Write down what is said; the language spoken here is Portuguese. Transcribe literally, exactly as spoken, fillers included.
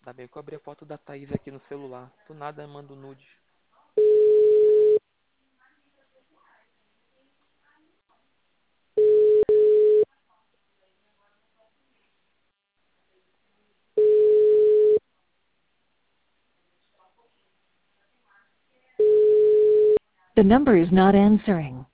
Ainda bem que eu abri a foto da Thaís aqui no celular. Do nada eu mando nudes. The number is not answering.